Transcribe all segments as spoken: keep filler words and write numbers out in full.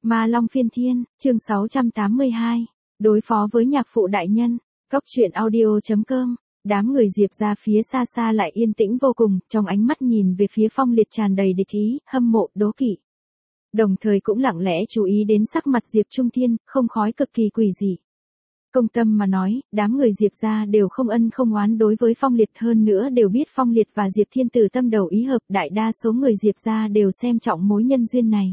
Ma Long Phiên Thiên, chương sáu trăm tám mươi hai. Đối phó với nhạc phụ đại nhân. Cốc truyện audio chấm com. Đám người Diệp ra phía xa xa lại yên tĩnh vô cùng, trong ánh mắt nhìn về phía Phong Liệt tràn đầy địch ý, hâm mộ, đố kỵ. Đồng thời cũng lặng lẽ chú ý đến sắc mặt Diệp Trung Thiên, không khói cực kỳ quỷ dị. Công tâm mà nói, đám người Diệp ra đều không ân không oán đối với Phong Liệt, hơn nữa đều biết Phong Liệt và Diệp Thiên Tử tâm đầu ý hợp, đại đa số người Diệp ra đều xem trọng mối nhân duyên này.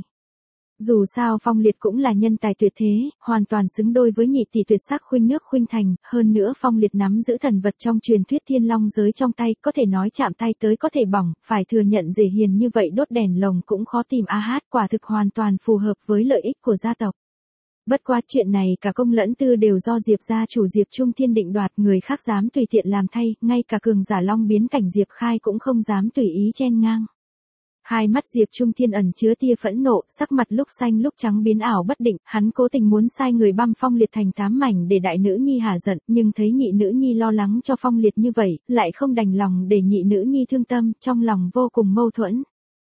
Dù sao Phong Liệt cũng là nhân tài tuyệt thế, hoàn toàn xứng đôi với nhị tỷ tuyệt sắc Khuynh Nước Khuynh Thành, hơn nữa Phong Liệt nắm giữ thần vật trong truyền thuyết Thiên Long giới trong tay, có thể nói chạm tay tới có thể bỏng, phải thừa nhận dễ hiền như vậy đốt đèn lồng cũng khó tìm a hát, quả thực hoàn toàn phù hợp với lợi ích của gia tộc. Bất quá chuyện này cả công lẫn tư đều do Diệp gia chủ Diệp Trung Thiên định đoạt, người khác dám tùy tiện làm thay, ngay cả cường giả Long biến cảnh Diệp Khai cũng không dám tùy ý chen ngang. Hai mắt Diệp Trung Thiên ẩn chứa tia phẫn nộ, sắc mặt lúc xanh lúc trắng biến ảo bất định, hắn cố tình muốn sai người băm Phong Liệt thành tám mảnh để đại nữ nhi hả giận, nhưng thấy nhị nữ nhi lo lắng cho Phong Liệt như vậy, lại không đành lòng để nhị nữ nhi thương tâm, trong lòng vô cùng mâu thuẫn.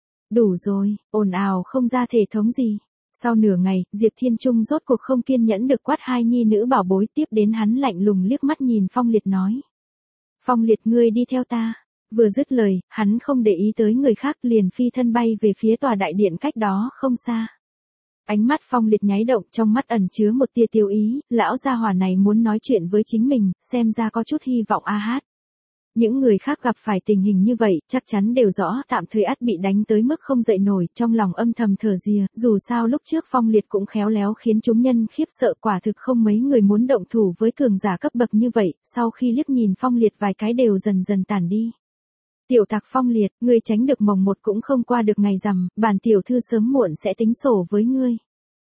Đủ rồi, ồn ào không ra thể thống gì. Sau nửa ngày, Diệp Thiên Trung rốt cuộc không kiên nhẫn được quát hai nhi nữ bảo bối, tiếp đến hắn lạnh lùng liếc mắt nhìn Phong Liệt nói. Phong Liệt, ngươi đi theo ta. Vừa dứt lời, hắn không để ý tới người khác, liền phi thân bay về phía tòa đại điện cách đó không xa. Ánh mắt Phong Liệt nháy động, trong mắt ẩn chứa một tia tiêu ý, lão gia hỏa này muốn nói chuyện với chính mình, xem ra có chút hy vọng a hát. Những người khác gặp phải tình hình như vậy, chắc chắn đều rõ tạm thời ắt bị đánh tới mức không dậy nổi, trong lòng âm thầm thở rìa, dù sao lúc trước Phong Liệt cũng khéo léo khiến chúng nhân khiếp sợ, quả thực không mấy người muốn động thủ với cường giả cấp bậc như vậy, sau khi liếc nhìn Phong Liệt vài cái đều dần dần tản đi. Tiểu tặc Phong Liệt, ngươi tránh được mồng một cũng không qua được ngày rằm, bản tiểu thư sớm muộn sẽ tính sổ với ngươi.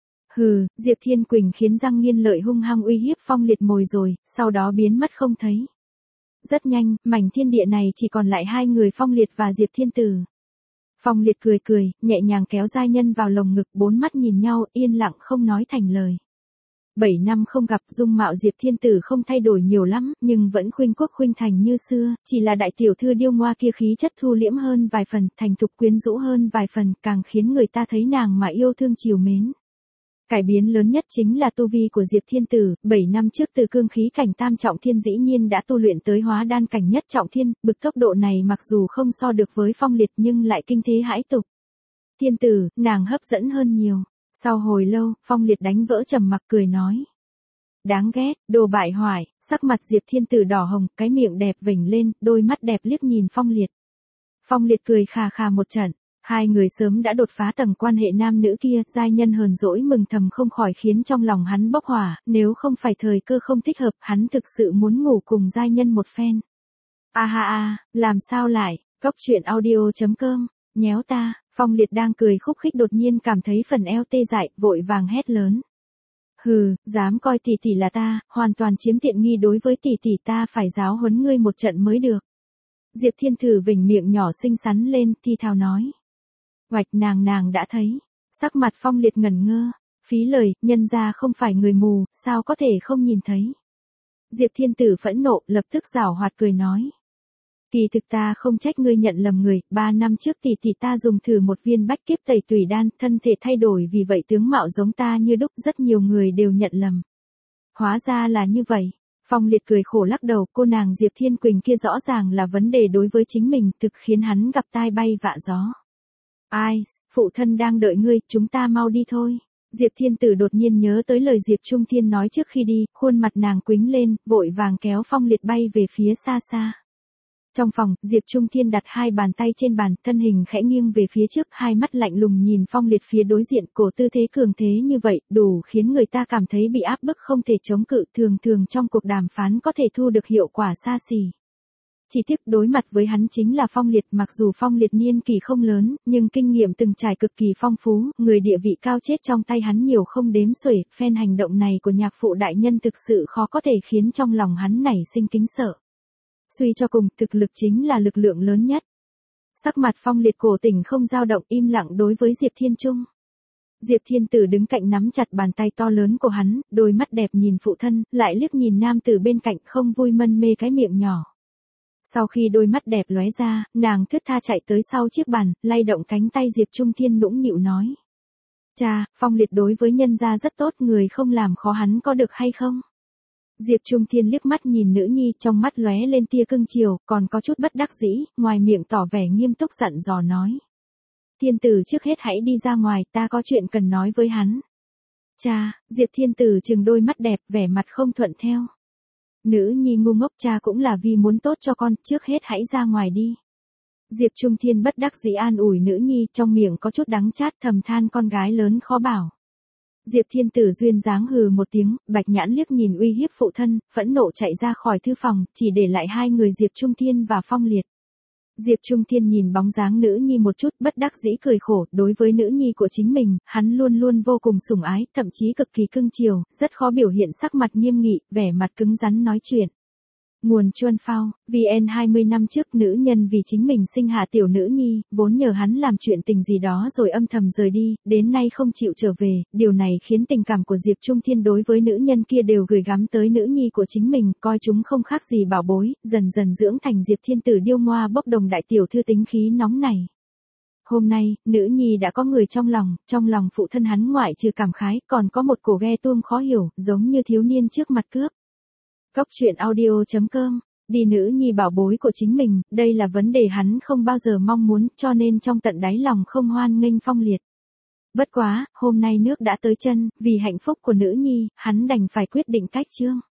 Hừ, Diệp Thiên Quỳnh khiến răng nghiến lợi hung hăng uy hiếp Phong Liệt mồi rồi, sau đó biến mất không thấy. Rất nhanh, mảnh thiên địa này chỉ còn lại hai người Phong Liệt và Diệp Thiên Tử. Phong Liệt cười cười, nhẹ nhàng kéo giai nhân vào lồng ngực, bốn mắt nhìn nhau, yên lặng không nói thành lời. Bảy năm không gặp, dung mạo Diệp Thiên Tử không thay đổi nhiều lắm, nhưng vẫn khuynh quốc khuynh thành như xưa, chỉ là đại tiểu thư điêu ngoa kia khí chất thu liễm hơn vài phần, thành thục quyến rũ hơn vài phần, càng khiến người ta thấy nàng mà yêu thương chiều mến. Cải biến lớn nhất chính là tu vi của Diệp Thiên Tử, bảy năm trước từ cương khí cảnh tam trọng thiên dĩ nhiên đã tu luyện tới hóa đan cảnh nhất trọng thiên, bực tốc độ này mặc dù không so được với Phong Liệt nhưng lại kinh thế hãi tục. Thiên Tử, nàng hấp dẫn hơn nhiều. Sau hồi lâu, Phong Liệt đánh vỡ trầm mặc cười nói. Đáng ghét, đồ bại hoại, sắc mặt Diệp Thiên Tử đỏ hồng, cái miệng đẹp vểnh lên, đôi mắt đẹp liếc nhìn Phong Liệt. Phong Liệt cười khà khà một trận, hai người sớm đã đột phá tầng quan hệ nam nữ kia, giai nhân hờn dỗi mừng thầm không khỏi khiến trong lòng hắn bốc hỏa, nếu không phải thời cơ không thích hợp, hắn thực sự muốn ngủ cùng giai nhân một phen. A ha a, làm sao lại, cốc truyện audio chấm com, nhéo ta. Phong Liệt đang cười khúc khích đột nhiên cảm thấy phần eo tê dại, vội vàng hét lớn. Hừ, dám coi tỷ tỷ là ta, hoàn toàn chiếm tiện nghi, đối với tỷ tỷ ta phải giáo huấn ngươi một trận mới được. Diệp Thiên Tử vểnh miệng nhỏ xinh xắn lên, thi thào nói. Hoạch, nàng nàng đã thấy. Sắc mặt Phong Liệt ngẩn ngơ. Phí lời, nhân ra không phải người mù, sao có thể không nhìn thấy. Diệp Thiên Tử phẫn nộ, lập tức giảo hoạt cười nói. Kỳ thực ta không trách ngươi nhận lầm người, ba năm trước tỷ tỷ ta dùng thử một viên bách kiếp tẩy tùy đan, thân thể thay đổi vì vậy tướng mạo giống ta như đúc, rất nhiều người đều nhận lầm. Hóa ra là như vậy. Phong Liệt cười khổ lắc đầu, cô nàng Diệp Thiên Quỳnh kia rõ ràng là vấn đề đối với chính mình, thực khiến hắn gặp tai bay vạ gió. Ai, phụ thân đang đợi ngươi, chúng ta mau đi thôi. Diệp Thiên Tử đột nhiên nhớ tới lời Diệp Trung Thiên nói trước khi đi, khuôn mặt nàng quĩnh lên, vội vàng kéo Phong Liệt bay về phía xa xa. Trong phòng, Diệp Trung Thiên đặt hai bàn tay trên bàn, thân hình khẽ nghiêng về phía trước, hai mắt lạnh lùng nhìn Phong Liệt phía đối diện, cổ tư thế cường thế như vậy, đủ khiến người ta cảm thấy bị áp bức không thể chống cự, thường thường trong cuộc đàm phán có thể thu được hiệu quả xa xỉ. Chỉ tiếc đối mặt với hắn chính là Phong Liệt, mặc dù Phong Liệt niên kỳ không lớn, nhưng kinh nghiệm từng trải cực kỳ phong phú, người địa vị cao chết trong tay hắn nhiều không đếm xuể, phen hành động này của nhạc phụ đại nhân thực sự khó có thể khiến trong lòng hắn nảy sinh kính sợ. Suy cho cùng, thực lực chính là lực lượng lớn nhất. Sắc mặt Phong Liệt cổ tỉnh không dao động, im lặng đối với Diệp Thiên Trung. Diệp Thiên Tử đứng cạnh nắm chặt bàn tay to lớn của hắn, đôi mắt đẹp nhìn phụ thân, lại liếc nhìn nam tử bên cạnh, không vui mân mê cái miệng nhỏ. Sau khi đôi mắt đẹp lóe ra, nàng thướt tha chạy tới sau chiếc bàn, lay động cánh tay Diệp Trung Thiên nũng nịu nói. Cha, Phong Liệt đối với nhân gia rất tốt, người không làm khó hắn có được hay không? Diệp Trung Thiên liếc mắt nhìn nữ nhi, trong mắt lóe lên tia cưng chiều, còn có chút bất đắc dĩ, ngoài miệng tỏ vẻ nghiêm túc dặn dò nói. Thiên tử trước hết hãy đi ra ngoài, ta có chuyện cần nói với hắn. Cha, Diệp Thiên Tử trừng đôi mắt đẹp, vẻ mặt không thuận theo. Nữ nhi ngu ngốc, cha cũng là vì muốn tốt cho con, trước hết hãy ra ngoài đi. Diệp Trung Thiên bất đắc dĩ an ủi nữ nhi, trong miệng có chút đắng chát, thầm than con gái lớn khó bảo. Diệp Thiên Tử duyên dáng hừ một tiếng, Bạch Nhãn liếc nhìn uy hiếp phụ thân, phẫn nộ chạy ra khỏi thư phòng, chỉ để lại hai người Diệp Trung Thiên và Phong Liệt. Diệp Trung Thiên nhìn bóng dáng nữ nhi một chút, bất đắc dĩ cười khổ, đối với nữ nhi của chính mình, hắn luôn luôn vô cùng sủng ái, thậm chí cực kỳ cưng chiều, rất khó biểu hiện sắc mặt nghiêm nghị, vẻ mặt cứng rắn nói chuyện. Nguồn Chuan Phao, vê en hai mươi năm trước nữ nhân vì chính mình sinh hạ tiểu nữ nhi, vốn nhờ hắn làm chuyện tình gì đó rồi âm thầm rời đi, đến nay không chịu trở về, điều này khiến tình cảm của Diệp Trung Thiên đối với nữ nhân kia đều gửi gắm tới nữ nhi của chính mình, coi chúng không khác gì bảo bối, dần dần dưỡng thành Diệp Thiên Tử điêu ngoa bốc đồng đại tiểu thư tính khí nóng này. Hôm nay, nữ nhi đã có người trong lòng, trong lòng phụ thân hắn ngoại trừ cảm khái, còn có một cổ ghe tuông khó hiểu, giống như thiếu niên trước mặt cướp. Cốc truyện audio chấm com, đi nữ nhi bảo bối của chính mình, đây là vấn đề hắn không bao giờ mong muốn, cho nên trong tận đáy lòng không hoan nghênh Phong Liệt. Bất quá, hôm nay nước đã tới chân, vì hạnh phúc của nữ nhi, hắn đành phải quyết định cách chương.